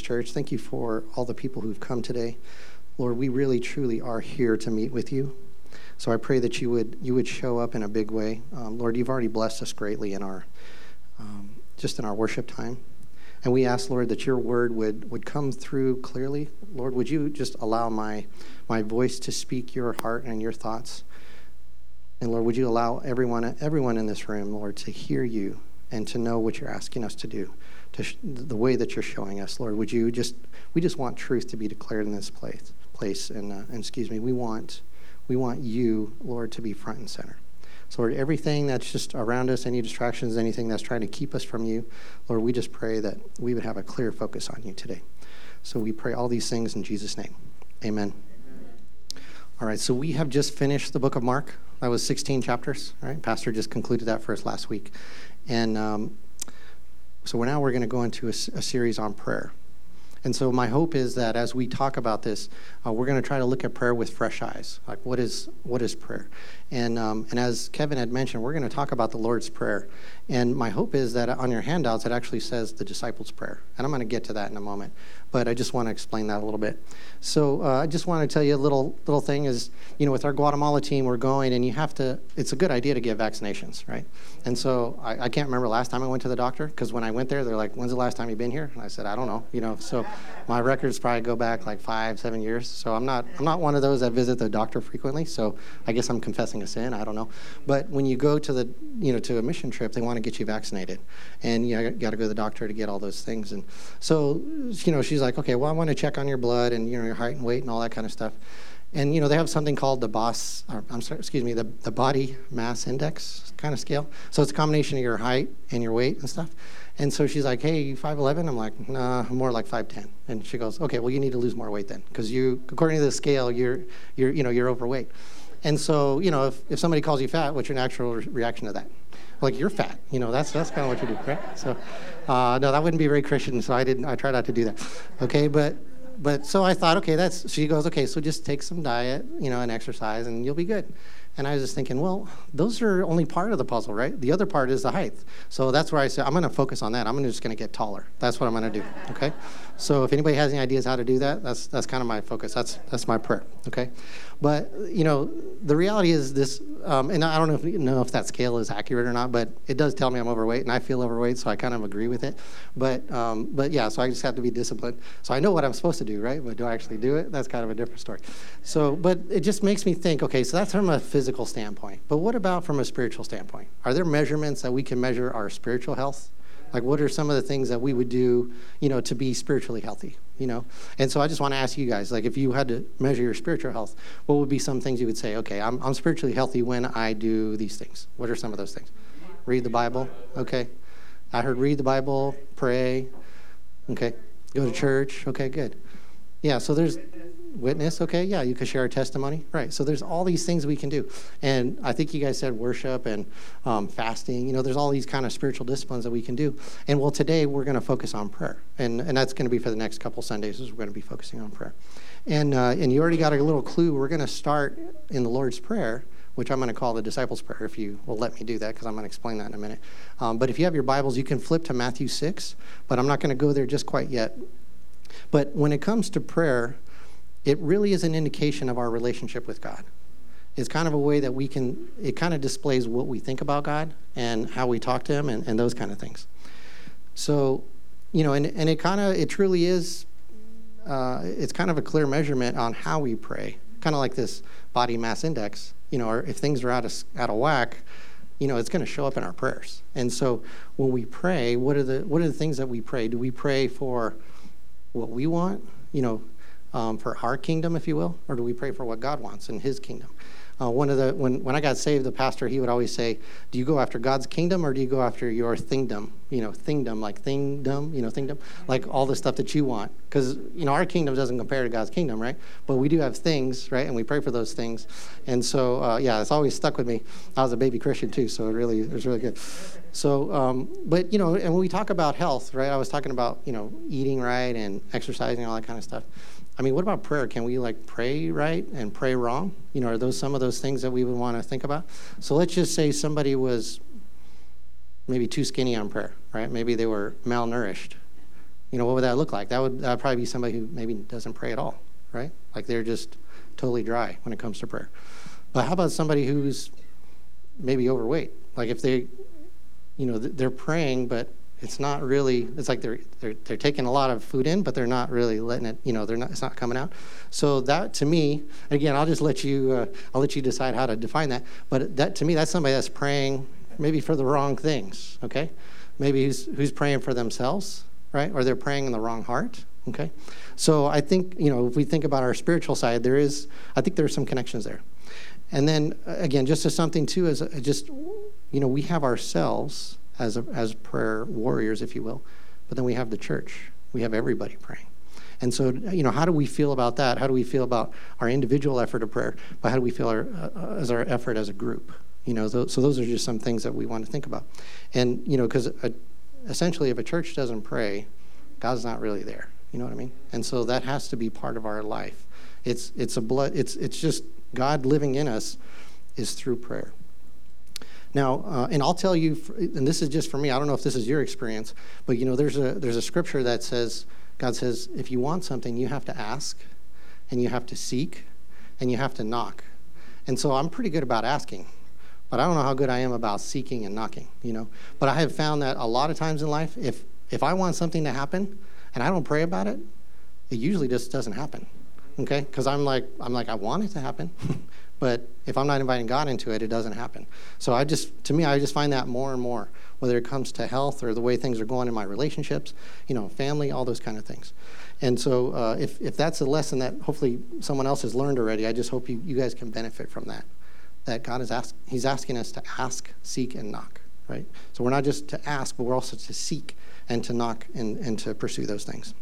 Church. Thank you for all the people who've come today. Lord, we really, truly are here to meet with you. So I pray that you would show up in a big way. Lord, you've already blessed us greatly in our just in our worship time. And we ask, Lord, that your word would come through clearly. Lord, would you just allow my voice to speak your heart and your thoughts? And Lord, would you allow everyone in this room, Lord, to hear you and to know what you're asking us to do, the way that you're showing us. Lord, we just want truth to be declared in this place. And excuse me, we want you, Lord, to be front and center. So Lord, everything that's just around us, any distractions, anything that's trying to keep us from you, Lord, we just pray that we would have a clear focus on you today. So we pray all these things in Jesus' name. Amen. All right, so we have just finished the book of Mark. That was 16 chapters, right? Pastor just concluded that for us last week. And so we're going to go into a series on prayer. And so my hope is that as we talk about this, we're going to try to look at prayer with fresh eyes. Like, what is prayer? And as Kevin had mentioned, we're going to talk about the Lord's Prayer. And my hope is that on your handouts, it actually says the disciples' prayer. And I'm going to get to that in a moment. But I just want to explain that a little bit. So I just want to tell you a little thing is, with our Guatemala team, we're going, and it's a good idea to get vaccinations, right? And so I can't remember last time I went to the doctor, because when I went there, they're like, when's the last time you've been here? And I said, I don't know, so my records probably go back like 5-7 years. So I'm not one of those that visit the doctor frequently. So I guess I'm confessing a sin. I don't know. But when you go to to a mission trip, they want to get you vaccinated, and you got to go to the doctor to get all those things. And so, she's like, okay, well, I want to check on your blood and your height and weight and all that kind of stuff. And they have something called the body mass index kind of scale. So it's a combination of your height and your weight and stuff. And so she's like, hey, you 5'11"? I'm like, nah, I'm more like 5'10". And she goes, okay, well, you need to lose more weight then, because according to the scale, you're overweight. And so, if somebody calls you fat, what's your natural reaction to that? Like, you're fat. That's kind of what you do, right? So, no, that wouldn't be very Christian. So I try not to do that. Okay, but so I thought, okay, she goes, okay, so just take some diet, and exercise, and you'll be good. And I was just thinking, well, those are only part of the puzzle, right? The other part is the height. So that's where I said, I'm going to focus on that. I'm just going to get taller. That's what I'm going to do, okay? So if anybody has any ideas how to do that, that's kind of my focus. That's my prayer, okay? But, the reality is this, and I don't know if that scale is accurate or not, but it does tell me I'm overweight, and I feel overweight, so I kind of agree with it. But yeah, so I just have to be disciplined. So I know what I'm supposed to do, right? But do I actually do it? That's kind of a different story. So, but it just makes me think, okay, so that's from a physical standpoint. But what about from a spiritual standpoint? Are there measurements that we can measure our spiritual health? Like, what are some of the things that we would do, to be spiritually healthy, And so I just want to ask you guys, like, if you had to measure your spiritual health, what would be some things you would say, okay, I'm spiritually healthy when I do these things? What are some of those things? Read the Bible. Okay. I heard read the Bible, pray. Okay. Go to church. Okay, good. Yeah, so there's witness. Okay, yeah, you could share a testimony. Right, so there's all these things we can do. And I think you guys said worship and fasting. There's all these kind of spiritual disciplines that we can do. And well, today we're going to focus on prayer. And that's going to be for the next couple Sundays, is we're going to be focusing on prayer. And you already got a little clue. We're going to start in the Lord's Prayer, which I'm going to call the disciples' prayer, if you will let me do that, because I'm going to explain that in a minute. But if you have your Bibles, you can flip to Matthew 6, but I'm not going to go there just quite yet. But when it comes to prayer, it really is an indication of our relationship with God. It's kind of a way that it kind of displays what we think about God and how we talk to him and those kind of things. So, and it truly is, it's kind of a clear measurement on how we pray, kind of like this body mass index, or if things are out of whack, it's going to show up in our prayers. And so when we pray, what are the things that we pray? Do we pray for what we want, for our kingdom, if you will, or do we pray for what God wants in his kingdom? When I got saved, the pastor, he would always say, do you go after God's kingdom or do you go after your thingdom? Thingdom, like thingdom, like all the stuff that you want. Because, our kingdom doesn't compare to God's kingdom, right? But we do have things, right? And we pray for those things. And so, it's always stuck with me. I was a baby Christian too, so it was really good. So, but, and when we talk about health, right, I was talking about, eating right and exercising, all that kind of stuff. I mean, what about prayer? Can we pray right and pray wrong? Are those some of those things that we would want to think about? So let's just say somebody was maybe too skinny on prayer, right? Maybe they were malnourished. What would that look like? That would probably be somebody who maybe doesn't pray at all, right? Like they're just totally dry when it comes to prayer. But how about somebody who's maybe overweight? Like if they, they're praying, but it's not really, it's like they're taking a lot of food in, but they're not really letting it, it's not coming out. So that to me, again, I'll let you decide how to define that. But that to me, that's somebody that's praying maybe for the wrong things, okay? Maybe who's praying for themselves, right? Or they're praying in the wrong heart, okay? So I think, if we think about our spiritual side, I think there's some connections there. And then, again, just as something, too, is we have ourselves as prayer warriors, if you will, but then we have the church. We have everybody praying. And so, how do we feel about that? How do we feel about our individual effort of prayer? But how do we feel our effort as a group? So those are just some things that we want to think about. And, because essentially if a church doesn't pray, God's not really there. You know what I mean? And so that has to be part of our life. It's just God living in us is through prayer. Now, and I'll tell you, and this is just for me, I don't know if this is your experience, but there's a scripture that says, God says, if you want something, you have to ask, and you have to seek, and you have to knock. And so I'm pretty good about asking, but I don't know how good I am about seeking and knocking, But I have found that a lot of times in life, if I want something to happen and I don't pray about it, it usually just doesn't happen, okay? Because I'm like, I want it to happen. But if I'm not inviting God into it, it doesn't happen. So I just find that more and more, whether it comes to health or the way things are going in my relationships, family, all those kind of things. And so if that's a lesson that hopefully someone else has learned already, I just hope you guys can benefit from that. That God He's asking us to ask, seek, and knock, right? So we're not just to ask, but we're also to seek and to knock and to pursue those things.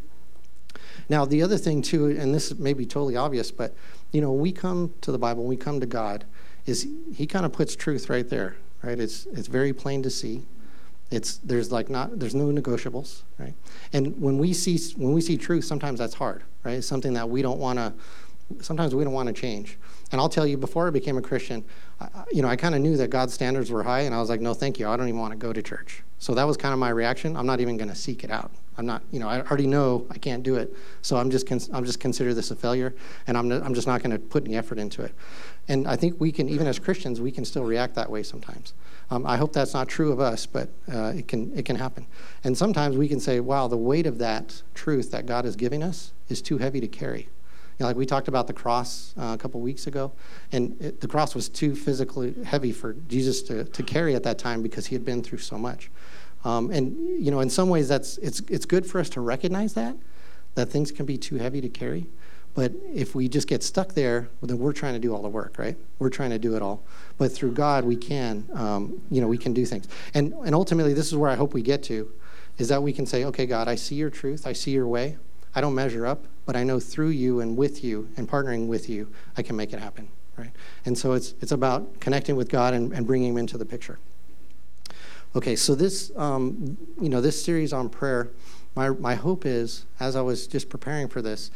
Now, the other thing, too, and this may be totally obvious, but, when we come to the Bible, when we come to God, is he kind of puts truth right there, right? It's very plain to see. There's no negotiables, right? And when we see truth, sometimes that's hard, right? It's something that sometimes we don't want to change. And I'll tell you, before I became a Christian, I kind of knew that God's standards were high, and I was like, no, thank you. I don't even want to go to church. So that was kind of my reaction. I'm not even going to seek it out. I'm not, I already know I can't do it. So I'm just consider this a failure, and I'm just not going to put any effort into it. And I think we can, even as Christians, we can still react that way sometimes. I hope that's not true of us, but it can happen. And sometimes we can say, wow, the weight of that truth that God is giving us is too heavy to carry. Like we talked about the cross a couple weeks ago, and the cross was too physically heavy for Jesus to carry at that time because he had been through so much. And in some ways it's good for us to recognize that things can be too heavy to carry. But if we just get stuck there, well, then we're trying to do all the work, right? We're trying to do it all. But through God, we can, we can do things. And ultimately, this is where I hope we get to, is that we can say, okay, God, I see your truth. I see your way. I don't measure up, but I know through you and with you and partnering with you, I can make it happen, right? And so it's about connecting with God and bringing him into the picture. Okay, so this, this series on prayer, my hope is, as I was just preparing for this,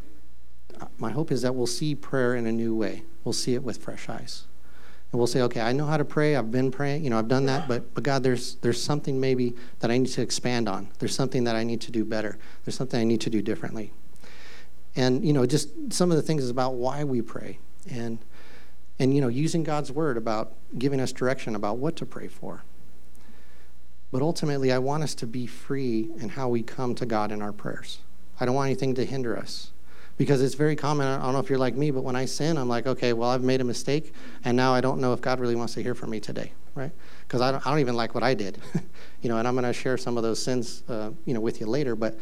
my hope is that we'll see prayer in a new way. We'll see it with fresh eyes. And we'll say, okay, I know how to pray. I've been praying. I've done that. But God, there's something maybe that I need to expand on. There's something that I need to do better. There's something I need to do differently. And, just some of the things is about why we pray. And using God's word about giving us direction about what to pray for. But ultimately, I want us to be free in how we come to God in our prayers. I don't want anything to hinder us. Because it's very common, I don't know if you're like me, but when I sin, I'm like, okay, well, I've made a mistake, and now I don't know if God really wants to hear from me today, right? Because I don't even like what I did, and I'm going to share some of those sins, with you later. But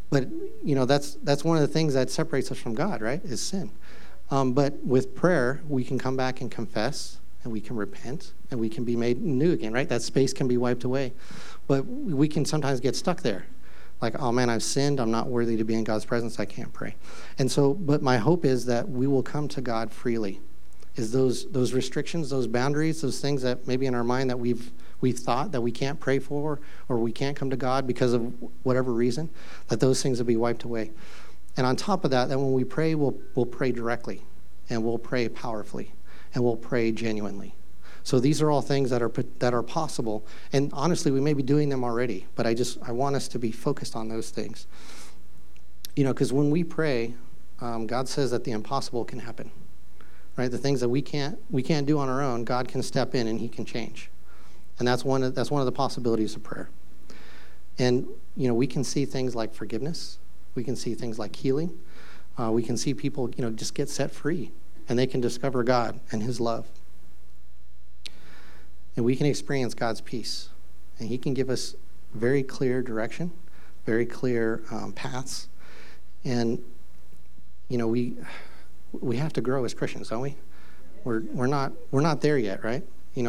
that's one of the things that separates us from God, right? Is sin. But with prayer, we can come back and confess, and we can repent, and we can be made new again, right? That space can be wiped away, but we can sometimes get stuck there. Like, oh man, I've sinned. I'm not worthy to be in God's presence. I can't pray. And so, but my hope is that we will come to God freely. Is those restrictions, those boundaries, those things that maybe in our mind that we've thought that we can't pray for or we can't come to God because of whatever reason, that those things will be wiped away. And on top of that when we pray, we'll pray directly, and we'll pray powerfully, and we'll pray genuinely. So these are all things that are possible. And honestly, we may be doing them already, but I want us to be focused on those things. Because when we pray, God says that the impossible can happen, right? The things that we can't do on our own, God can step in and he can change. And that's one of the possibilities of prayer. And, we can see things like forgiveness. We can see things like healing. We can see people, just get set free, and they can discover God and his love. And we can experience God's peace. And he can give us very clear direction, very clear paths. And, we have to grow as Christians, don't we? We're not there yet, right?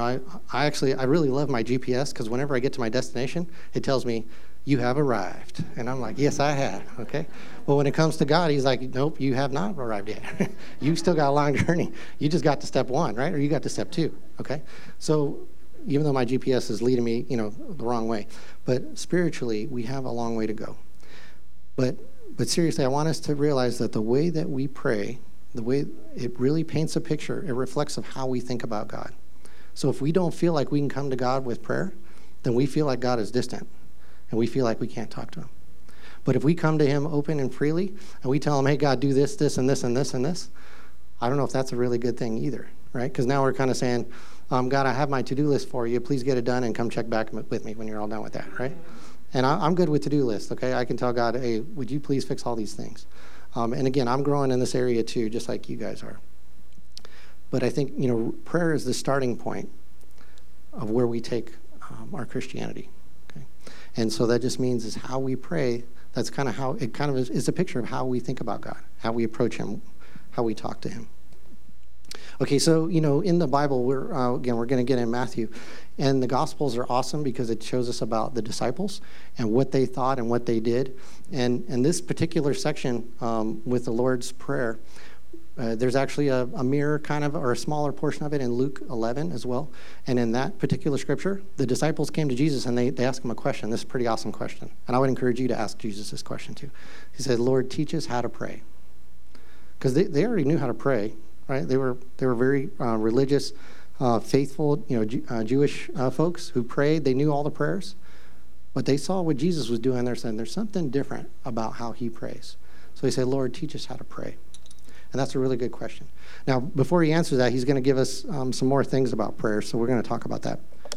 I really love my GPS, because whenever I get to my destination, it tells me, you have arrived. And I'm like, yes, I have, okay? But when it comes to God, he's like, nope, you have not arrived yet. You still got a long journey. You just got to step 1, right? Or you got to step 2, okay? So even though my GPS is leading me, the wrong way. But spiritually, we have a long way to go. But seriously, I want us to realize that the way that we pray, the way it really paints a picture, it reflects of how we think about God. So if we don't feel like we can come to God with prayer, then we feel like God is distant, and we feel like we can't talk to him. But if we come to him open and freely, and we tell him, hey, God, do this, this, and this, and this, and this, I don't know if that's a really good thing either, right? Because now we're kind of saying, God, I have my to-do list for you. Please get it done and come check back with me when you're all done with that, right? And I'm good with to-do lists, okay? I can tell God, hey, would you please fix all these things? And again, I'm growing in this area too, just like you guys are. But I think, prayer is the starting point of where we take our Christianity, okay? And so that just means is how we pray. That's kind of how it kind of is a picture of how we think about God, how we approach him, how we talk to him. Okay, so, in the Bible, we're going to get in Matthew. And the Gospels are awesome because it shows us about the disciples and what they thought and what they did. And this particular section with the Lord's Prayer, there's actually a mirror kind of, or a smaller portion of it in Luke 11 as well. And in that particular scripture, the disciples came to Jesus and they asked him a question. This is a pretty awesome question. And I would encourage you to ask Jesus this question too. He said, Lord, teach us how to pray. Because they already knew how to pray, right? They were very religious, faithful, Jewish folks who prayed. They knew all the prayers. But they saw what Jesus was doing. They're saying there's something different about how he prays. So he said, Lord, teach us how to pray. And that's a really good question. Now, before he answers that, he's going to give us some more things about prayer, so we're going to talk about that.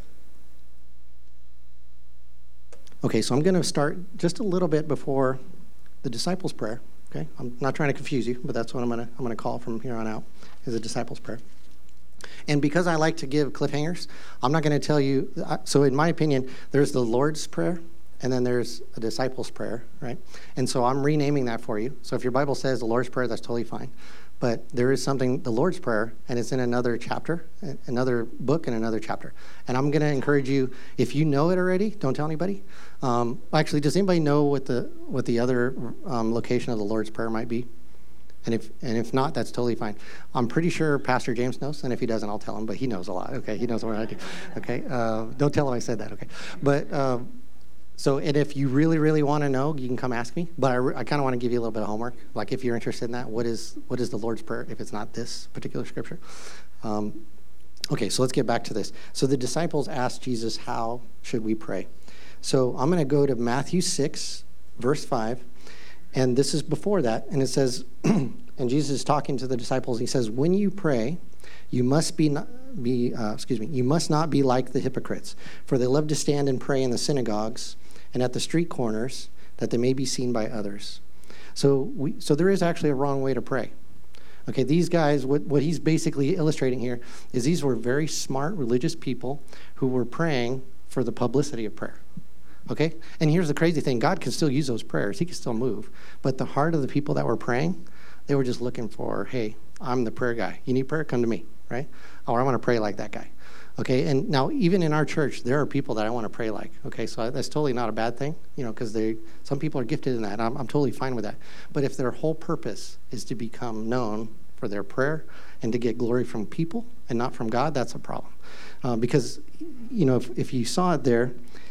Okay, so I'm going to start just a little bit before the disciples' prayer. Okay, I'm not trying to confuse you, but that's what I'm going to call from here on out, is the disciples' prayer. And because I like to give cliffhangers, I'm not going to tell you. So in my opinion, there's the Lord's Prayer, and then there's a disciples' prayer, right? And so I'm renaming that for you. So if your Bible says the Lord's Prayer, that's totally fine. But there is something, the Lord's Prayer, and it's in another chapter, another book and another chapter. And I'm going to encourage you, if you know it already, don't tell anybody. Actually, does anybody know what the other location of the Lord's Prayer might be? And if not, that's totally fine. I'm pretty sure Pastor James knows, and if he doesn't, I'll tell him. But he knows a lot. Okay, he knows what I do. Okay, don't tell him I said that. Okay, but and if you really, really want to know, you can come ask me. But I kind of want to give you a little bit of homework. Like if you're interested in that, what is the Lord's Prayer? If it's not this particular scripture. Okay, so let's get back to this. So the disciples asked Jesus, "How should we pray?" So I'm going to go to Matthew 6, verse 5. And this is before that, and it says, and Jesus is talking to the disciples. He says, "When you pray, you must not be like the hypocrites, for they love to stand and pray in the synagogues and at the street corners, that they may be seen by others." So there is actually a wrong way to pray. Okay, these guys, what he's basically illustrating here is these were very smart religious people who were praying for the publicity of prayer. Okay? And here's the crazy thing. God can still use those prayers. He can still move. But the heart of the people that were praying, they were just looking for, hey, I'm the prayer guy. You need prayer? Come to me, right? Or I want to pray like that guy. Okay? And now, even in our church, there are people that I want to pray like. Okay? So that's totally not a bad thing, because some people are gifted in that. I'm totally fine with that. But if their whole purpose is to become known for their prayer and to get glory from people and not from God, that's a problem. Because, if you saw it there,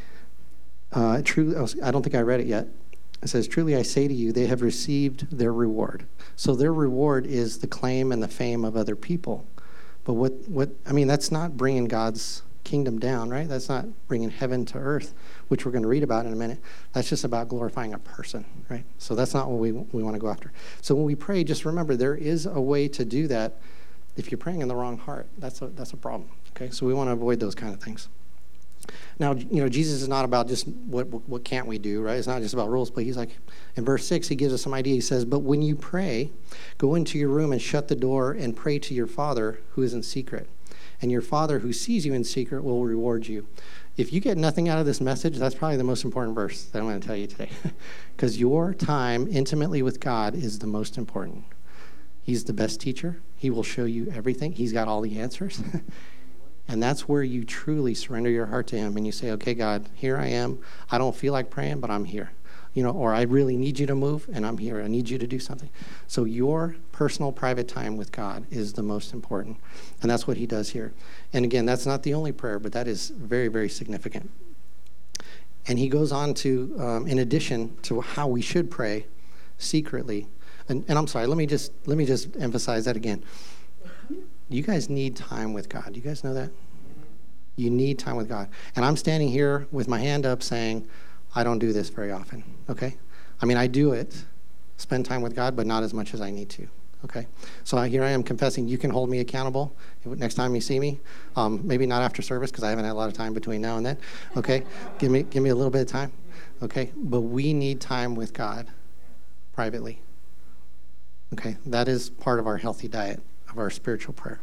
truly, I don't think I read it yet. It says, "Truly I say to you, they have received their reward." So their reward is the claim and the fame of other people. But I mean, that's not bringing God's kingdom down, right? That's not bringing heaven to earth, which we're going to read about in a minute. That's just about glorifying a person, right? So that's not what we want to go after. So when we pray, just remember there is a way to do that. If you're praying in the wrong heart, that's a problem, okay? So we want to avoid those kind of things. Now, Jesus is not about just what can't we do, right? It's not just about rules, but he's like, in verse 6, he gives us some idea. He says, but when you pray, go into your room and shut the door and pray to your Father who is in secret. And your Father who sees you in secret will reward you. If you get nothing out of this message, that's probably the most important verse that I'm going to tell you today. Because your time intimately with God is the most important. He's the best teacher. He will show you everything. He's got all the answers. And that's where you truly surrender your heart to him and you say, okay, God, here I am. I don't feel like praying, but I'm here. Or I really need you to move, and I'm here. I need you to do something. So your personal private time with God is the most important. And that's what he does here. And again, that's not the only prayer, but that is very, very significant. And he goes on to, in addition to how we should pray secretly, and I'm sorry, let me just emphasize that again. You guys need time with God. Do you guys know that? You need time with God. And I'm standing here with my hand up saying, I don't do this very often, okay? I mean, I do it, spend time with God, but not as much as I need to, okay? So here I am confessing. You can hold me accountable next time you see me. Maybe not after service because I haven't had a lot of time between now and then, okay? Give me a little bit of time, okay? But we need time with God privately, okay? That is part of our healthy diet of our spiritual prayer.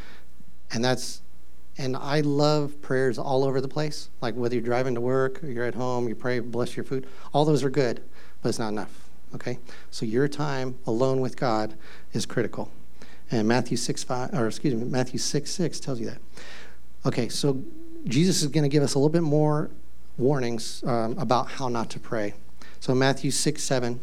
And I love prayers all over the place. Like whether you're driving to work or you're at home, you pray, bless your food. All those are good, but it's not enough, okay? So your time alone with God is critical. And Matthew 6:6 tells you that. Okay, so Jesus is going to give us a little bit more warnings about how not to pray. So Matthew 6:7, and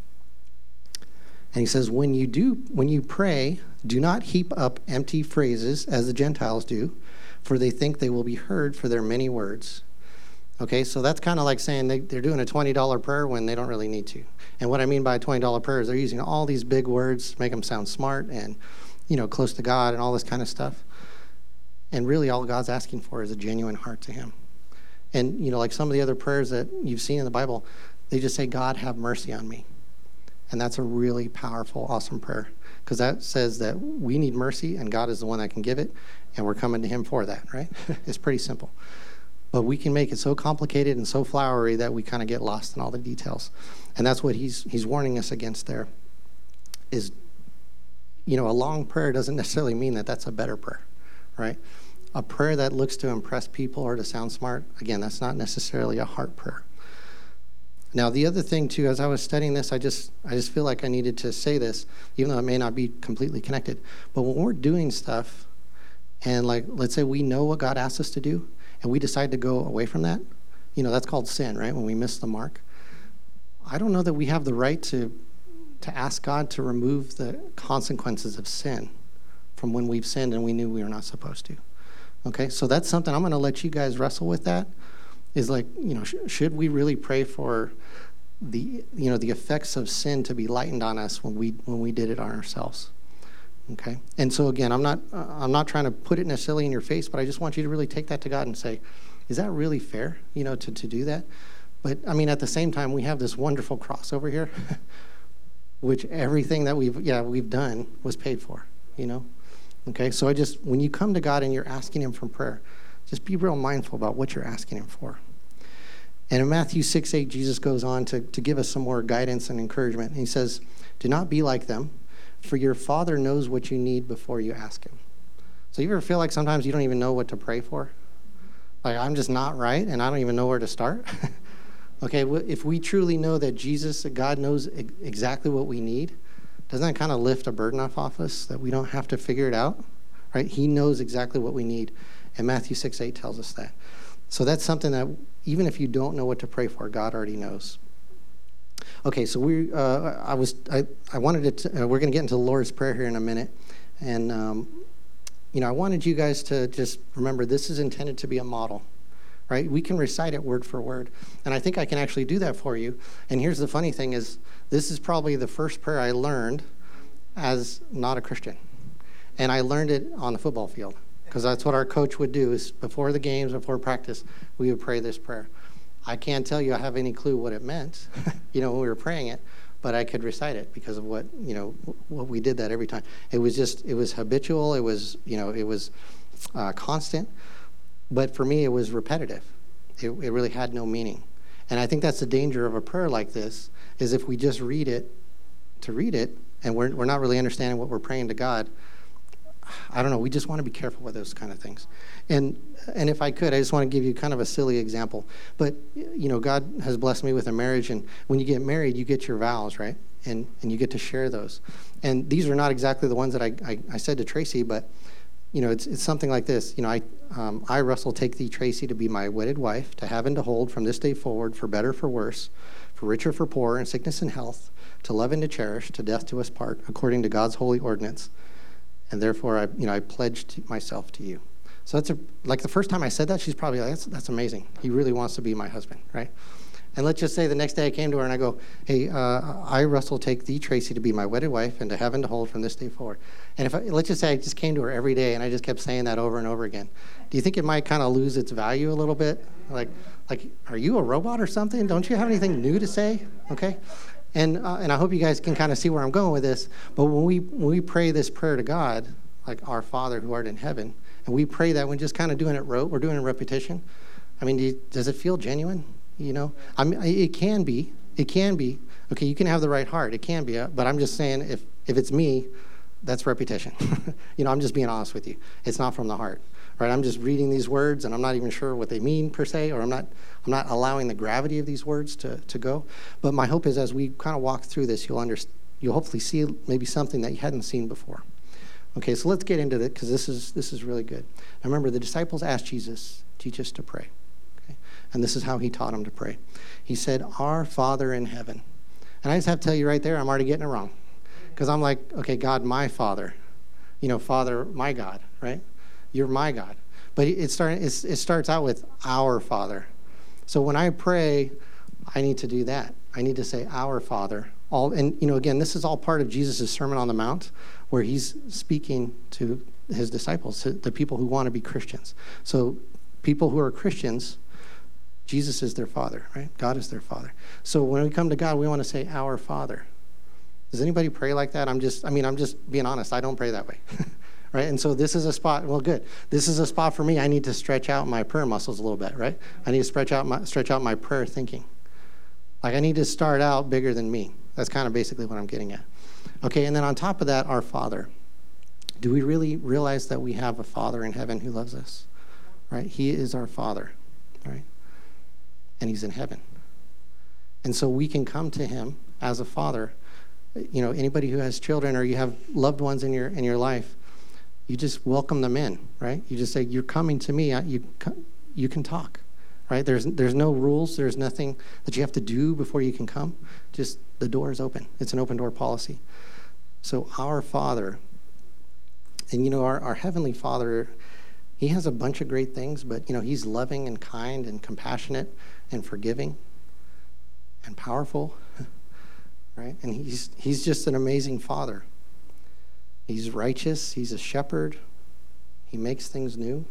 he says, when you pray, do not heap up empty phrases as the Gentiles do, for they think they will be heard for their many words. Okay, so that's kind of like saying they're doing a $20 prayer when they don't really need to. And what I mean by a $20 prayer is they're using all these big words to make them sound smart and, close to God and all this kind of stuff. And really all God's asking for is a genuine heart to him. And, like some of the other prayers that you've seen in the Bible, they just say, God, have mercy on me. And that's a really powerful, awesome prayer. Because that says that we need mercy and God is the one that can give it. And we're coming to him for that, right? It's pretty simple. But we can make it so complicated and so flowery that we kind of get lost in all the details. And that's what he's warning us against there is, a long prayer doesn't necessarily mean that that's a better prayer, right? A prayer that looks to impress people or to sound smart, again, that's not necessarily a heart prayer. Now, the other thing, too, as I was studying this, I just feel like I needed to say this, even though it may not be completely connected. But when we're doing stuff, and let's say we know what God asks us to do, and we decide to go away from that, that's called sin, right? When we miss the mark. I don't know that we have the right to ask God to remove the consequences of sin from when we've sinned and we knew we were not supposed to. Okay, so that's something I'm going to let you guys wrestle with. That is should we really pray for the effects of sin to be lightened on us when we did it on ourselves? Okay, and so again, I'm not trying to put it necessarily in your face, but I just want you to really take that to God and say, is that really fair? To do that? But I mean, at the same time, we have this wonderful cross over here, which everything that we've done was paid for. Okay, so when you come to God and you're asking him for prayer, just be real mindful about what you're asking him for. And in Matthew 6:8, Jesus goes on to give us some more guidance and encouragement. And he says, do not be like them, for your Father knows what you need before you ask him. So you ever feel like sometimes you don't even know what to pray for? Like, I'm just not right, and I don't even know where to start? Okay, if we truly know that God knows exactly what we need, doesn't that kind of lift a burden off us that we don't have to figure it out? Right? He knows exactly what we need. And Matthew 6:8 tells us that. So that's something that even if you don't know what to pray for, God already knows. Okay, so we're going to get into the Lord's Prayer here in a minute. And, I wanted you guys to just remember this is intended to be a model, right? We can recite it word for word. And I think I can actually do that for you. And here's the funny thing is this is probably the first prayer I learned as not a Christian. And I learned it on the football field because that's what our coach would do is before the games, before practice, we would pray this prayer. I can't tell you I have any clue what it meant, when we were praying it, but I could recite it because of what we did that every time. It was habitual. It was, it was constant. But for me, it was repetitive. It really had no meaning. And I think that's the danger of a prayer like this, is if we just read it to read it, and we're not really understanding what we're praying to God. I don't know. We just want to be careful with those kind of things. And if I could, I just want to give you kind of a silly example. But, God has blessed me with a marriage, and when you get married, you get your vows, right? And you get to share those. And these are not exactly the ones that I said to Tracy, but, it's something like this. I, Russell, take thee, Tracy, to be my wedded wife, to have and to hold from this day forward, for better, for worse, for richer, for poorer, in sickness and health, to love and to cherish, to death do us part, according to God's holy ordinance. And therefore, I pledged myself to you. So that's like the first time I said that, she's probably like, that's amazing. He really wants to be my husband, right? And let's just say the next day I came to her and I go, hey, I, Russell, take thee, Tracy, to be my wedded wife and to have and to hold from this day forward. And let's just say I just came to her every day and I just kept saying that over and over again. Do you think it might kind of lose its value a little bit? Like, are you a robot or something? Don't you have anything new to say? Okay. And I hope you guys can kind of see where I'm going with this. But when we pray this prayer to God, like our Father who art in heaven, and we pray that when just kind of doing it rote, we're doing it in repetition. I mean, does it feel genuine? I mean, it can be. Okay, you can have the right heart. It can be. But I'm just saying, if it's me, that's repetition. I'm just being honest with you. It's not from the heart, right? I'm just reading these words, and I'm not even sure what they mean per se, or I'm not allowing the gravity of these words to go. But my hope is, as we kind of walk through this, you'll hopefully see maybe something that you hadn't seen before. Okay, so let's get into it because this is really good. Now remember, the disciples asked Jesus, teach us to pray. And this is how he taught them to pray. He said, our Father in heaven. And I just have to tell you right there, I'm already getting it wrong. Because I'm like, okay, God, my Father. Father, my God, right? You're my God. But it starts out with our Father. So when I pray, I need to do that. I need to say, our Father. Again, this is all part of Jesus' Sermon on the Mount, where he's speaking to his disciples, to the people who want to be Christians. So people who are Christians, Jesus is their Father, right? God is their Father. So when we come to God, we want to say, our Father. Does anybody pray like that? I'm just being honest. I don't pray that way, right? And so this is a spot. Well, good. This is a spot for me. I need to stretch out my prayer muscles a little bit, right? I need to stretch out my prayer thinking. Like I need to start out bigger than me. That's kind of basically what I'm getting at. Okay, and then on top of that, our Father. Do we really realize that we have a Father in heaven who loves us, right? He is our Father, right? And he's in heaven. And so we can come to him as a father. Anybody who has children or you have loved ones in your life, you just welcome them in, right? You just say, you're coming to me. You can talk, right? There's no rules. There's nothing that you have to do before you can come. Just the door is open. It's an open door policy. So our Father, and our Heavenly Father, he has a bunch of great things, but he's loving and kind and compassionate and forgiving and powerful, right? And he's just an amazing Father. He's righteous. He's a shepherd. He makes things new.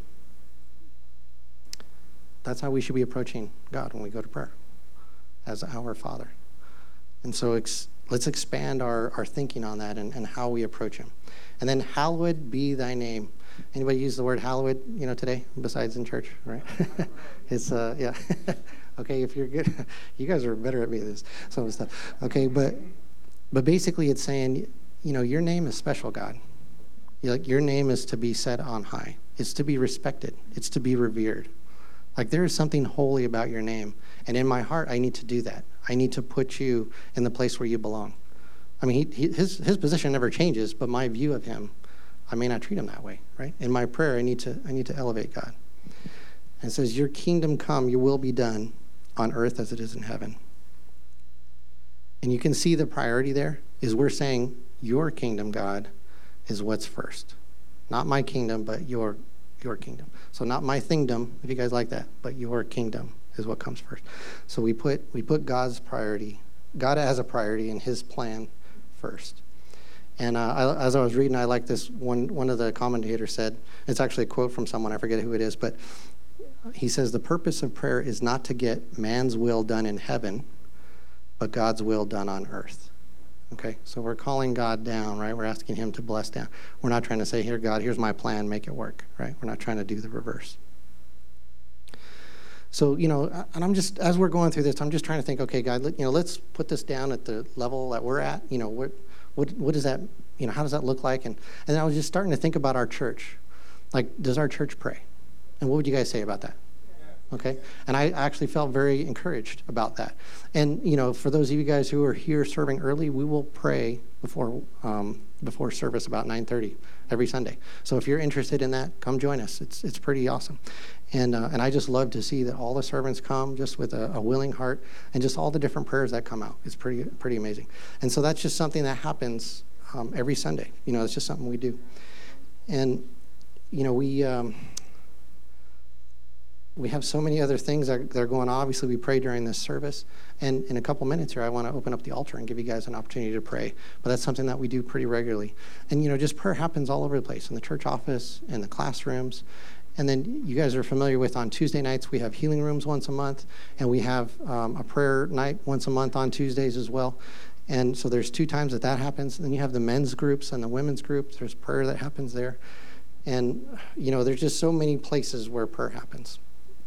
That's how we should be approaching God when we go to prayer, as our Father. And so let's expand our thinking on that and how we approach him. And then, hallowed be thy name. Anybody use the word hallowed, today, besides in church, right? It's, yeah. Okay, if you're good. You guys are better at me than some of the stuff. Okay, but basically it's saying, your name is special, God. Your name is to be set on high. It's to be respected. It's to be revered. Like there is something holy about your name. And in my heart, I need to do that. I need to put you in the place where you belong. I mean, his position never changes, but my view of him, I may not treat him that way, right? In my prayer, I need to elevate God. And it says, your kingdom come, your will be done on earth as it is in heaven. And you can see the priority there is we're saying your kingdom, God, is what's first. Not my kingdom, but your kingdom. So not my thingdom, if you guys like that, but your kingdom is what comes first. So we put God's priority, God has a priority in his plan first. And as I was reading, I like this one of the commentators said, it's actually a quote from someone, I forget who it is, but he says, the purpose of prayer is not to get man's will done in heaven, but God's will done on earth. Okay, so we're calling God down, right? We're asking him to bless down. We're not trying to say, here, God, here's my plan, make it work, right? We're not trying to do the reverse. So, and I'm just, as we're going through this, I'm just trying to think, okay, God, let's put this down at the level that we're at. What does that, how does that look like? And I was just starting to think about our church. Like, does our church pray? And what would you guys say about that? Okay, and I actually felt very encouraged about that. And for those of you guys who are here serving early, we will pray before service about 9:30 every Sunday. So if you're interested in that, come join us. It's pretty awesome. And I just love to see that all the servants come just with a willing heart, and just all the different prayers that come out. It's pretty amazing. And so that's just something that happens every Sunday. It's just something we do. And we have so many other things that are going on. Obviously, we pray during this service. And in a couple minutes here, I want to open up the altar and give you guys an opportunity to pray. But that's something that we do pretty regularly. And, just prayer happens all over the place, in the church office, in the classrooms. And then you guys are familiar with, on Tuesday nights, we have healing rooms once a month. And we have a prayer night once a month on Tuesdays as well. And so there's 2 times that happens. Then you have the men's groups and the women's groups. There's prayer that happens there. And, there's just so many places where prayer happens.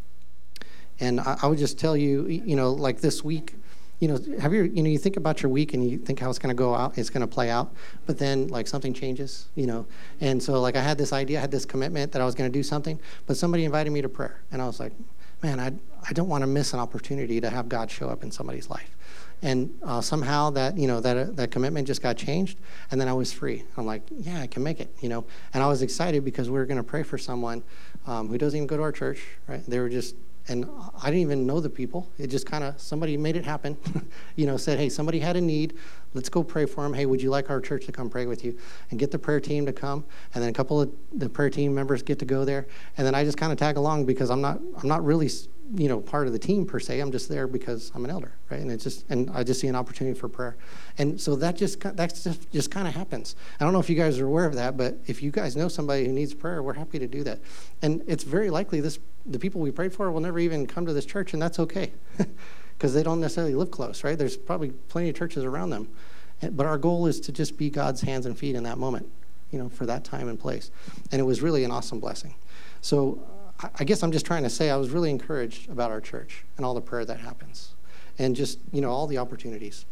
And I would just tell you, like this week, you think about your week and you think how it's going to go out, it's going to play out, but then like something changes, And so like I had this idea, I had this commitment that I was going to do something, but somebody invited me to prayer. And I was like, man, I don't want to miss an opportunity to have God show up in somebody's life. And somehow that, that commitment just got changed, and then I was free. I'm like, yeah, I can make it, And I was excited because we were going to pray for someone who doesn't even go to our church, right? They were just, and I didn't even know the people. It just kind of, somebody made it happen, said, hey, somebody had a need. Let's go pray for them. Hey, would you like our church to come pray with you? And get the prayer team to come. And then a couple of the prayer team members get to go there. And then I just kind of tag along because I'm not really, part of the team per se. I'm just there because I'm an elder, right? And I just see an opportunity for prayer. And so that just kind of happens. I don't know if you guys are aware of that, but if you guys know somebody who needs prayer, we're happy to do that. And it's very likely the people we prayed for will never even come to this church, and that's okay because they don't necessarily live close, right? There's probably plenty of churches around them. But our goal is to just be God's hands and feet in that moment, for that time and place. And it was really an awesome blessing. So I guess I'm just trying to say I was really encouraged about our church and all the prayer that happens and just, all the opportunities.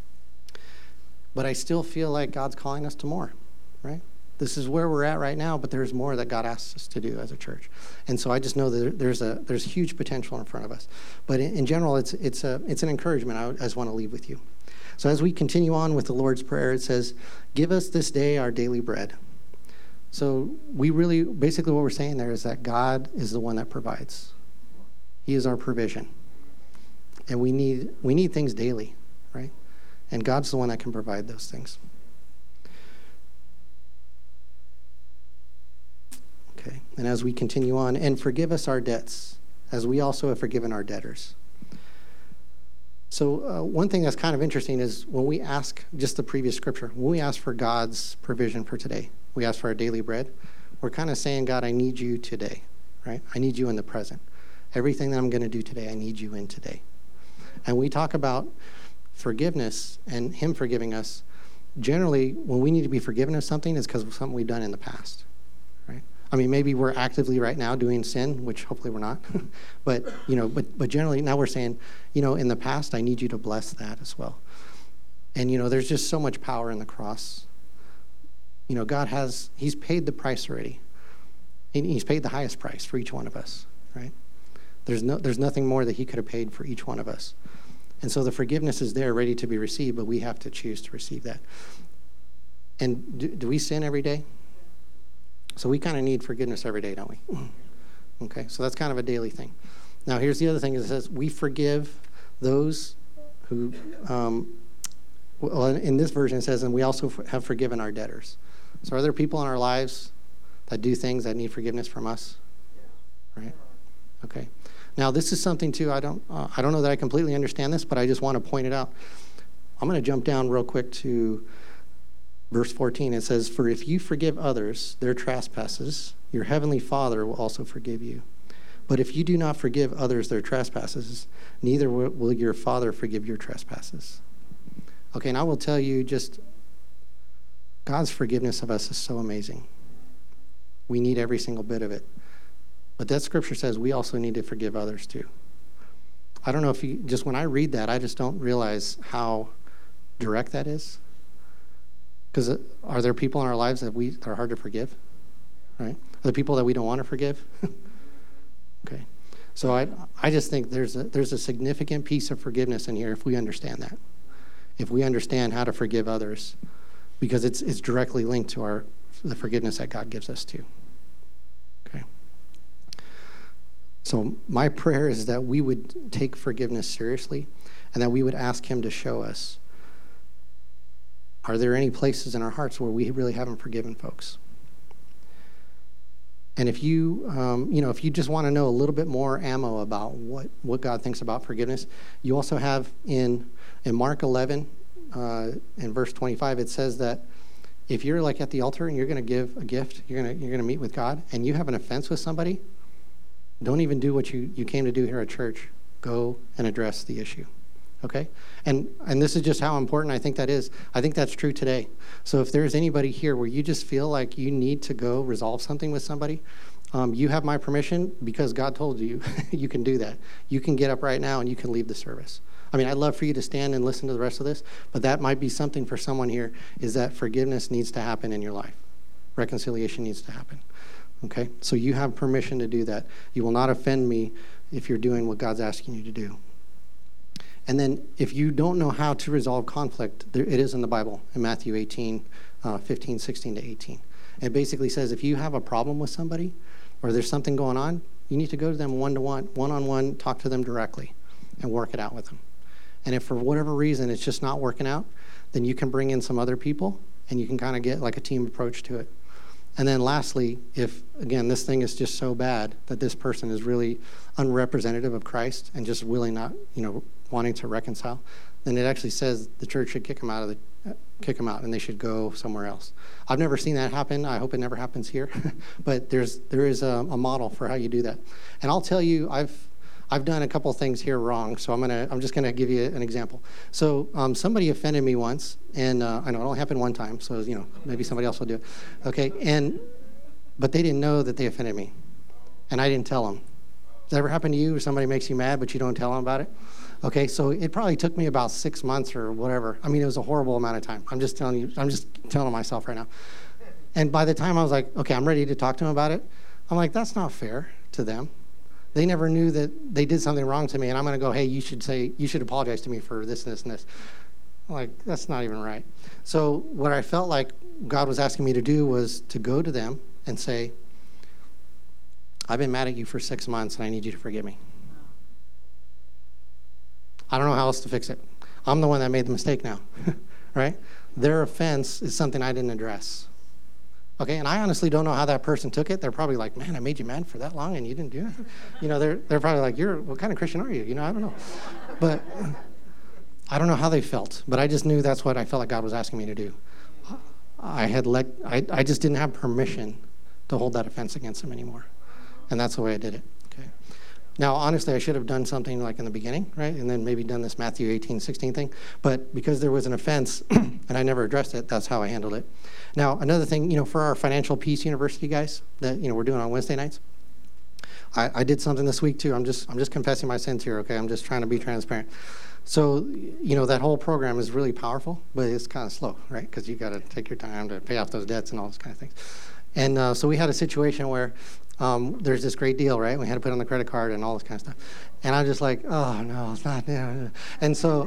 But I still feel like God's calling us to more, right? This is where we're at right now, but there's more that God asks us to do as a church. And so I just know that there's huge potential in front of us. But in general, it's an encouragement I just want to leave with you. So as we continue on with the Lord's Prayer, it says, give us this day our daily bread. So basically what we're saying there is that God is the one that provides. He is our provision. And we need things daily, right? And God's the one that can provide those things. Okay, and as we continue on, and forgive us our debts, as we also have forgiven our debtors. So one thing that's kind of interesting is when we ask, just the previous scripture, when we ask for God's provision for today, we ask for our daily bread, we're kind of saying, God, I need you today, right? I need you in the present. Everything that I'm going to do today, I need you in today. And we talk about forgiveness and him forgiving us. Generally, when we need to be forgiven of something, it's because of something we've done in the past, right? I mean, maybe we're actively right now doing sin, which hopefully we're not. but generally now we're saying, in the past, I need you to bless that as well. And, there's just so much power in the cross. God he's paid the price already. He's paid the highest price for each one of us, right? There's nothing more that he could have paid for each one of us. And so the forgiveness is there ready to be received, but we have to choose to receive that. And do we sin every day? So we kind of need forgiveness every day, don't we? Okay, so that's kind of a daily thing. Now, here's the other thing. It says, we forgive those who, in this version it says, and we also have forgiven our debtors. So are there people in our lives that do things that need forgiveness from us? Right? Okay. Now, this is something, too, I don't know that I completely understand this, but I just want to point it out. I'm going to jump down real quick to Verse 14, it says, "For if you forgive others their trespasses, your heavenly Father will also forgive you. But if you do not forgive others their trespasses, neither will your Father forgive your trespasses." Okay, and I will tell you, just God's forgiveness of us is so amazing. We need every single bit of it. But that scripture says we also need to forgive others too. I don't know if you, just when I read that, I just don't realize how direct that is. Because are there people in our lives that are hard to forgive? Right? Are there people that we don't want to forgive? Okay. So I just think there's a significant piece of forgiveness in here if we understand that. If we understand how to forgive others, because it's directly linked to the forgiveness that God gives us too. Okay. So my prayer is that we would take forgiveness seriously and that we would ask him to show us, are there any places in our hearts where we really haven't forgiven folks? And if you just want to know a little bit more ammo about what God thinks about forgiveness, you also have in Mark 11, in verse 25, it says that if you're like at the altar and you're going to give a gift, you're going to meet with God, and you have an offense with somebody, don't even do what you came to do here at church. Go and address the issue. Okay? And this is just how important I think that is. I think that's true today. So if there's anybody here where you just feel like you need to go resolve something with somebody, you have my permission because God told you you can do that. You can get up right now and you can leave the service. I mean, I'd love for you to stand and listen to the rest of this, but that might be something for someone here, is that forgiveness needs to happen in your life. Reconciliation needs to happen. Okay? So you have permission to do that. You will not offend me if you're doing what God's asking you to do. And then if you don't know how to resolve conflict, it is in the Bible, in Matthew 18, 15, 16 to 18. It basically says if you have a problem with somebody or there's something going on, you need to go to them one-to-one, one-on-one, talk to them directly and work it out with them. And if for whatever reason it's just not working out, then you can bring in some other people and you can kind of get like a team approach to it. And then lastly, if, again, this thing is just so bad that this person is really unrepresentative of Christ and just really not, wanting to reconcile, then it actually says the church should kick them out and they should go somewhere else. I've never seen that happen. I hope it never happens here. But there is a model for how you do that. And I'll tell you, I've done a couple things here wrong, so I'm just gonna give you an example. So somebody offended me once, and I know it only happened one time, so maybe somebody else will do it. Okay, but they didn't know that they offended me, and I didn't tell them. Does that ever happen to you, or somebody makes you mad, but you don't tell them about it? Okay, so it probably took me about 6 months or whatever. I mean, it was a horrible amount of time. I'm just telling myself right now. And by the time I was like, okay, I'm ready to talk to them about it, I'm like, that's not fair to them. They never knew that they did something wrong to me, and I'm going to go, hey, you should apologize to me for this and this and this. I'm like, that's not even right. So what I felt like God was asking me to do was to go to them and say, I've been mad at you for 6 months, and I need you to forgive me. I don't know how else to fix it. I'm the one that made the mistake now, right? Their offense is something I didn't address. Okay, and I honestly don't know how that person took it. They're probably like, man, I made you mad for that long and you didn't do anything. They're probably like, what kind of Christian are you? I don't know. But I don't know how they felt, but I just knew that's what I felt like God was asking me to do. I just didn't have permission to hold that offense against them anymore. And that's the way I did it. Okay. Now, honestly, I should have done something like in the beginning, right? And then maybe done this Matthew 18, 16 thing. But because there was an offense and I never addressed it, that's how I handled it. Now, another thing, for our Financial Peace University guys that, we're doing on Wednesday nights, I did something this week too. I'm just confessing my sins here, okay? I'm just trying to be transparent. So, that whole program is really powerful, but it's kind of slow, right? Because you got to take your time to pay off those debts and all those kind of things. And so we had a situation where there's this great deal, right? We had to put on the credit card and all this kind of stuff. And I'm just like, oh, no, it's not. And so,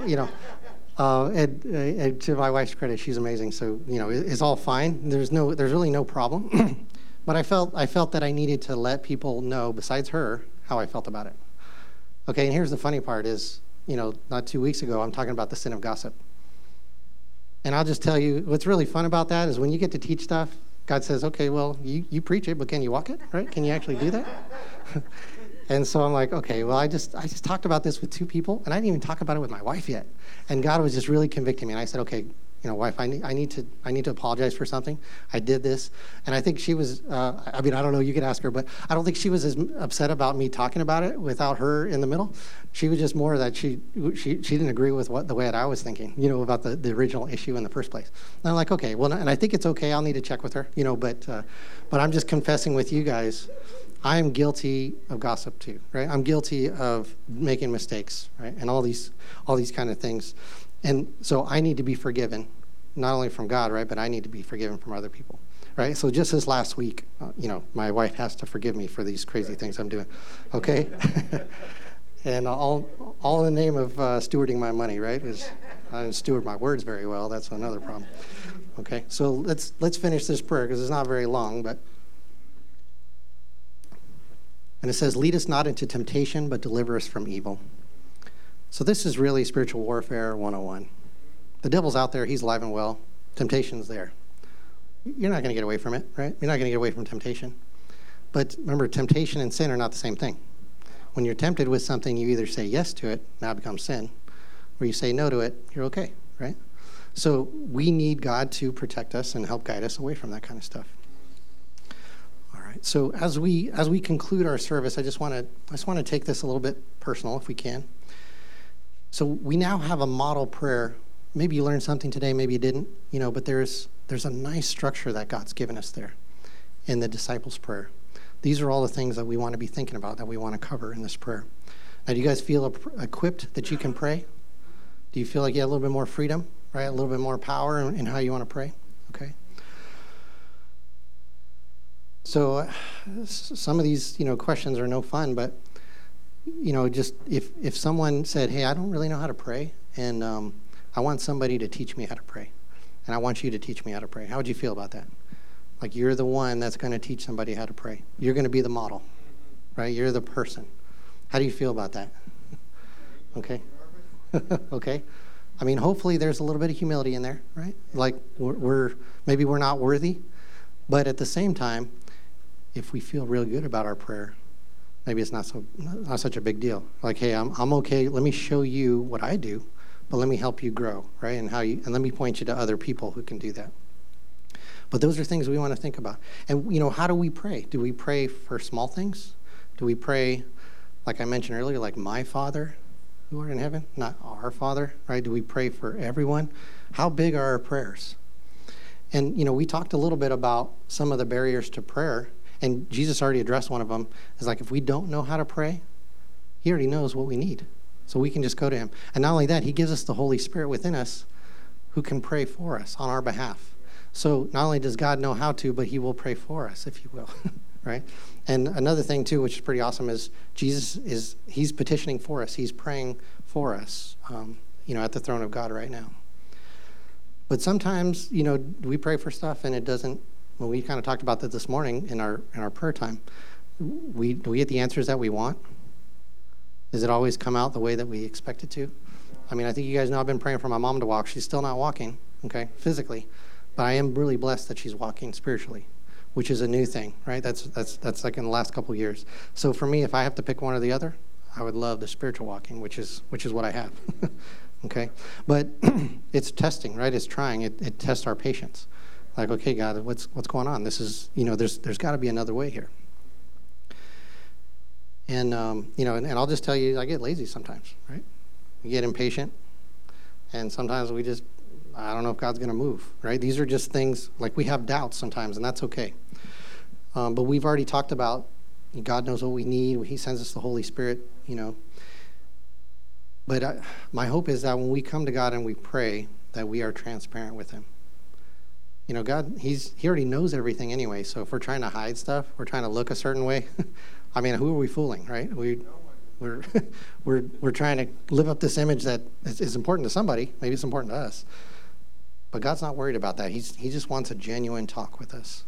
and to my wife's credit, she's amazing. So, it's all fine. There's really no problem. But I felt that I needed to let people know, besides her, how I felt about it. Okay, and here's the funny part is, not 2 weeks ago, I'm talking about the sin of gossip. And I'll just tell you, what's really fun about that is when you get to teach stuff, God says, okay, well, you preach it, but can you walk it, right? Can you actually do that? And so I'm like, okay, well, I just talked about this with two people, and I didn't even talk about it with my wife yet. And God was just really convicting me. And I said, okay, wife, I need to apologize for something. I did this. And I think she was, I don't know, you could ask her, but I don't think she was as upset about me talking about it without her in the middle. She was just more that she didn't agree with the way that I was thinking, about the original issue in the first place. And I'm like, okay, well, and I think it's okay. I'll need to check with her, but I'm just confessing with you guys, I am guilty of gossip too, right? I'm guilty of making mistakes, right? And all these kind of things. And so I need to be forgiven, not only from God, right? But I need to be forgiven from other people, right? So just this last week, my wife has to forgive me for these crazy things I'm doing, okay? And all in the name of stewarding my money, right? I didn't steward my words very well. That's another problem. Okay, so let's finish this prayer because it's not very long, but. And it says, lead us not into temptation, but deliver us from evil. So this is really spiritual warfare 101. The devil's out there. He's alive and well. Temptation's there. You're not going to get away from it, right? You're not going to get away from temptation. But remember, temptation and sin are not the same thing. When you're tempted with something, you either say yes to it, now it becomes sin, or you say no to it, you're okay, right? So we need God to protect us and help guide us away from that kind of stuff. So as we conclude our service, I just want to take this a little bit personal, if we can. So we now have a model prayer. Maybe you learned something today, maybe you didn't, but there's a nice structure that God's given us there in the disciples' prayer. These are all the things that we want to be thinking about, that we want to cover in this prayer. Now, do you guys feel equipped that you can pray? Do you feel like you have a little bit more freedom, right? A little bit more power in how you want to pray? Okay. So some of these, questions are no fun, but, just if someone said, hey, I don't really know how to pray, and I want somebody to teach me how to pray, and I want you to teach me how to pray, how would you feel about that? Like you're the one that's going to teach somebody how to pray. You're going to be the model, right? You're the person. How do you feel about that? Okay. Okay. Hopefully there's a little bit of humility in there, right? Like maybe we're not worthy, but at the same time, if we feel real good about our prayer, maybe it's not such a big deal. Like, hey, I'm okay. Let me show you what I do, but let me help you grow, right? And let me point you to other people who can do that. But those are things we want to think about. And how do we pray? Do we pray for small things? Do we pray, like I mentioned earlier, like my Father who art in heaven, not our Father, right? Do we pray for everyone? How big are our prayers? And we talked a little bit about some of the barriers to prayer. And Jesus already addressed one of them. It's like if we don't know how to pray, he already knows what we need. So we can just go to him. And not only that, he gives us the Holy Spirit within us who can pray for us on our behalf. So not only does God know how to, but he will pray for us, if you will, right? And another thing, too, which is pretty awesome, is he's petitioning for us. He's praying for us, at the throne of God right now. But sometimes, we pray for stuff and it doesn't. Well, we kind of talked about that this morning in our prayer time. Do we get the answers that we want? Does it always come out the way that we expect it to? I think you guys know I've been praying for my mom to walk. She's still not walking, okay, physically. But I am really blessed that she's walking spiritually, which is a new thing, right? That's like in the last couple of years. So for me, if I have to pick one or the other, I would love the spiritual walking, which is what I have. Okay? But it's testing, right? It's trying. It tests our patience. Like, okay, God, what's going on? This is, there's got to be another way here. And, and I'll just tell you, I get lazy sometimes, right? We get impatient. And sometimes I don't know if God's going to move, right? These are just things, like we have doubts sometimes, and that's okay. But we've already talked about God knows what we need. He sends us the Holy Spirit, But my hope is that when we come to God and we pray, that we are transparent with him. God, he already knows everything anyway. So if we're trying to hide stuff, we're trying to look a certain way. Who are we fooling, right? We're trying to live up this image that is important to somebody. Maybe it's important to us, but God's not worried about that. He just wants a genuine talk with us.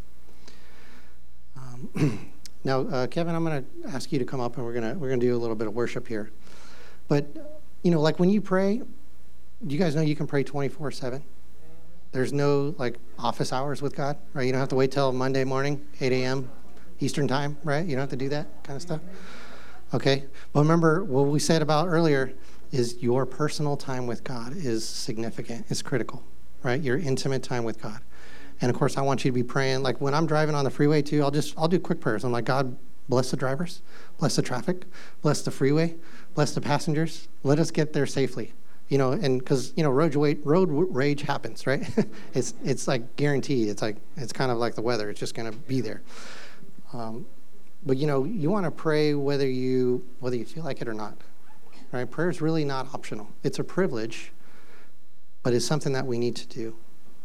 Now, Kevin, I'm going to ask you to come up, and we're gonna do a little bit of worship here. But like when you pray, do you guys know you can pray 24/7? There's no office hours with God, right? You don't have to wait till Monday morning, 8 a.m. Eastern time, right? You don't have to do that kind of stuff. Okay. But remember what we said about earlier is your personal time with God is significant. It's critical, right? Your intimate time with God. And of course, I want you to be praying. Like when I'm driving on the freeway too, I'll do quick prayers. I'm like, God, bless the drivers, bless the traffic, bless the freeway, bless the passengers. Let us get there safely. And because, road rage happens, right? it's like guaranteed. It's kind of like the weather. It's just going to be there. But you want to pray whether you feel like it or not, right? Prayer is really not optional. It's a privilege, but it's something that we need to do.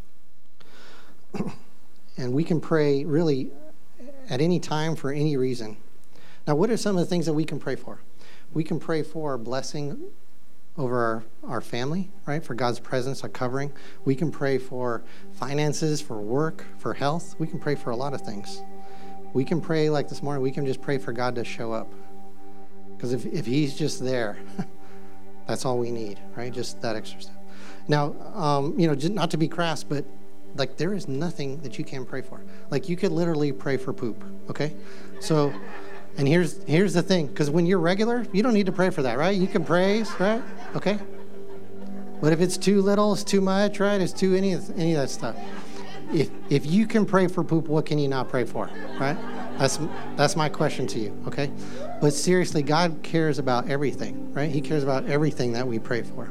And we can pray really at any time for any reason. Now, what are some of the things that we can pray for? We can pray for blessing over our family, right? For God's presence, our covering. We can pray for finances, for work, for health. We can pray for a lot of things. We can pray like this morning, we can just pray for God to show up. Because if he's just there, that's all we need, right? Just that extra step. Now, just not to be crass, but like there is nothing that you can pray for. Like you could literally pray for poop, okay? So, and here's the thing, because when you're regular, you don't need to pray for that, right? You can praise, right? Okay? But if it's too little, it's too much, right? It's too any of that stuff. If you can pray for poop, what can you not pray for, right? That's my question to you, okay? But seriously, God cares about everything, right? He cares about everything that we pray for.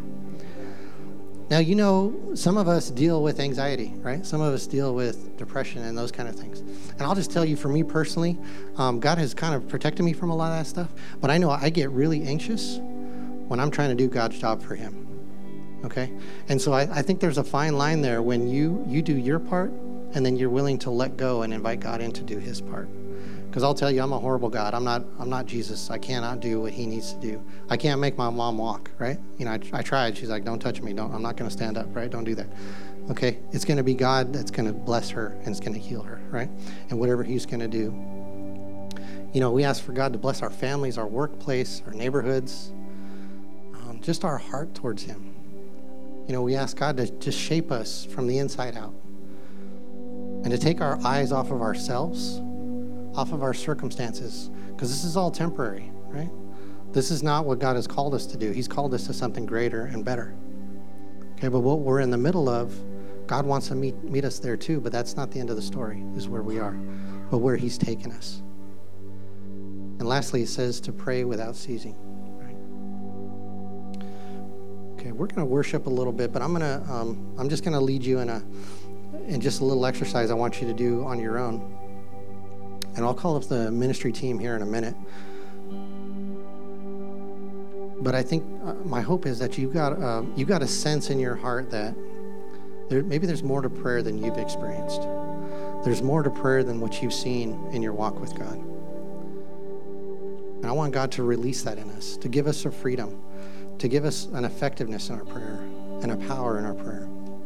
Now, some of us deal with anxiety, right? Some of us deal with depression and those kind of things. And I'll just tell you, for me personally, God has kind of protected me from a lot of that stuff. But I know I get really anxious when I'm trying to do God's job for him, okay? And so I think there's a fine line there when you do your part and then you're willing to let go and invite God in to do his part. Because I'll tell you, I'm a horrible God. I'm not Jesus. I cannot do what he needs to do. I can't make my mom walk, right? I tried. She's like, don't touch me. I'm not going to stand up, right? Don't do that. Okay? It's going to be God that's going to bless her and it's going to heal her, right? And whatever he's going to do. We ask for God to bless our families, our workplace, our neighborhoods, just our heart towards him. We ask God to just shape us from the inside out and to take our eyes off of ourselves, off of our circumstances, because this is all temporary, right? This is not what God has called us to do. He's called us to something greater and better. Okay, but what we're in the middle of, God wants to meet us there too, but that's not the end of the story, is where we are, but where he's taken us. And lastly, it says to pray without ceasing, right? Okay, we're going to worship a little bit, but I'm just going to lead you in just a little exercise I want you to do on your own. And I'll call up the ministry team here in a minute. But I think my hope is that you've got a sense in your heart that maybe there's more to prayer than you've experienced. There's more to prayer than what you've seen in your walk with God. And I want God to release that in us, to give us a freedom, to give us an effectiveness in our prayer and a power in our prayer.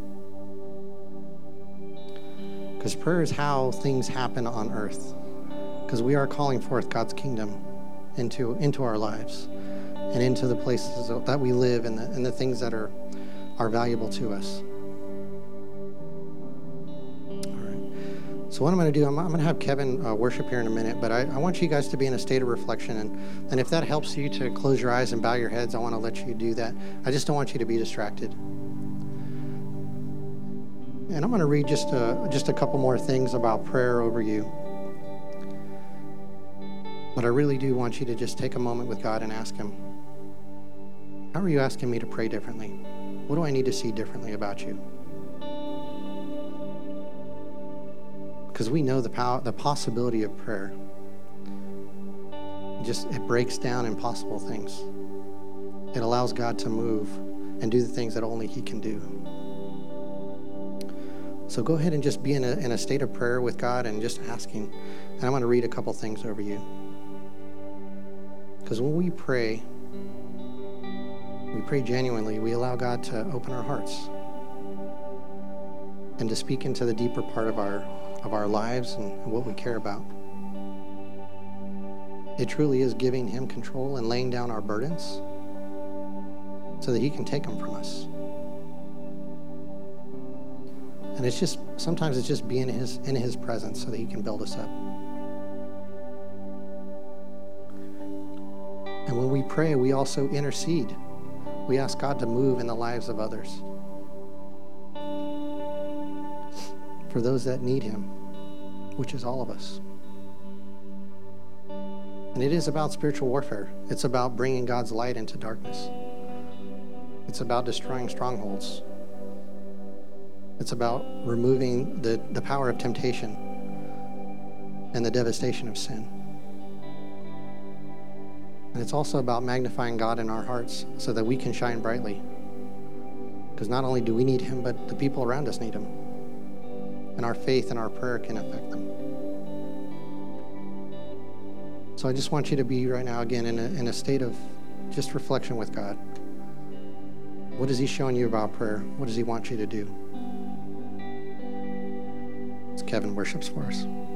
Because prayer is how things happen on earth. Because we are calling forth God's kingdom into our lives and into the places that we live and the things that are valuable to us. All right. So what I'm going to do, I'm going to have Kevin worship here in a minute, but I want you guys to be in a state of reflection. And if that helps you to close your eyes and bow your heads, I want to let you do that. I just don't want you to be distracted. And I'm going to read just a couple more things about prayer over you. But I really do want you to just take a moment with God and ask him, how are you asking me to pray differently? What do I need to see differently about you? Because we know the possibility of prayer. It breaks down impossible things. It allows God to move and do the things that only he can do. So go ahead and just be in a state of prayer with God and just asking. And I'm going to read a couple things over you. Because when we pray genuinely. We allow God to open our hearts and to speak into the deeper part of our lives and what we care about. It truly is giving him control and laying down our burdens so that he can take them from us. And sometimes it's just being in his presence so that he can build us up. And when we pray, we also intercede. We ask God to move in the lives of others. for those that need him, which is all of us. And it is about spiritual warfare. It's about bringing God's light into darkness. It's about destroying strongholds. It's about removing the power of temptation and the devastation of sin. And it's also about magnifying God in our hearts so that we can shine brightly. Because not only do we need him, but the people around us need him. And our faith and our prayer can affect them. So I just want you to be right now, again, in a state of just reflection with God. What is he showing you about prayer? What does he want you to do? As Kevin worships for us.